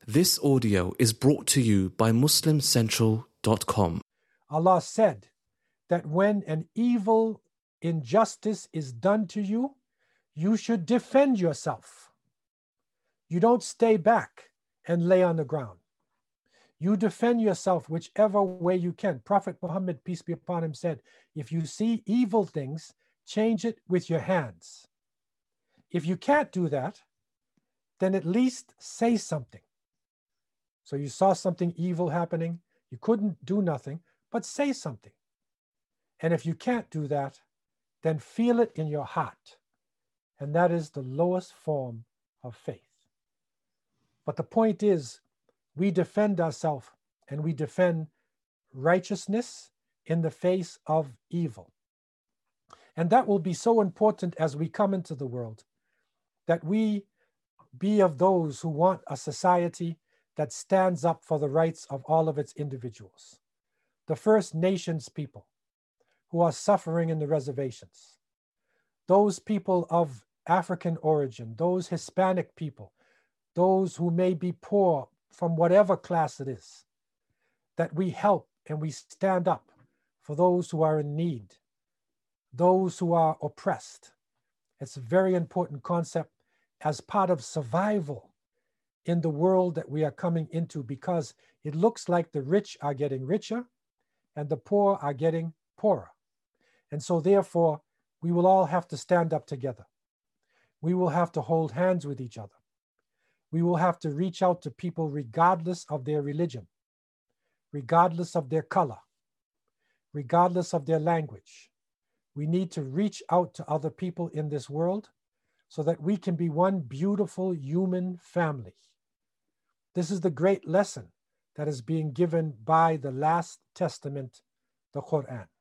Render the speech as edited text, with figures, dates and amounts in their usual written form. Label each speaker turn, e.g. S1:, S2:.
S1: This audio is brought to you by MuslimCentral.com.
S2: Allah said that when an evil injustice is done to you, you should defend yourself. You don't stay back and lay on the ground. You defend yourself whichever way you can. Prophet Muhammad, peace be upon him, said, if you see evil things, change it with your hands. If you can't do that, then at least say something. So you saw something evil happening, you couldn't do nothing, but say something. And if you can't do that, then feel it in your heart. And that is the lowest form of faith. But the point is, we defend ourselves and we defend righteousness in the face of evil. And that will be so important as we come into the world, that we be of those who want a society that stands up for the rights of all of its individuals. The First Nations people who are suffering in the reservations, those people of African origin, those Hispanic people, those who may be poor from whatever class it is, that we help and we stand up for those who are in need, those who are oppressed. It's a very important concept as part of survival in the world that we are coming into, because it looks like the rich are getting richer and the poor are getting poorer. And so therefore, we will all have to stand up together. We will have to hold hands with each other. We will have to reach out to people regardless of their religion, regardless of their color, regardless of their language. We need to reach out to other people in this world so that we can be one beautiful human family. This is the great lesson that is being given by the last testament, the Quran.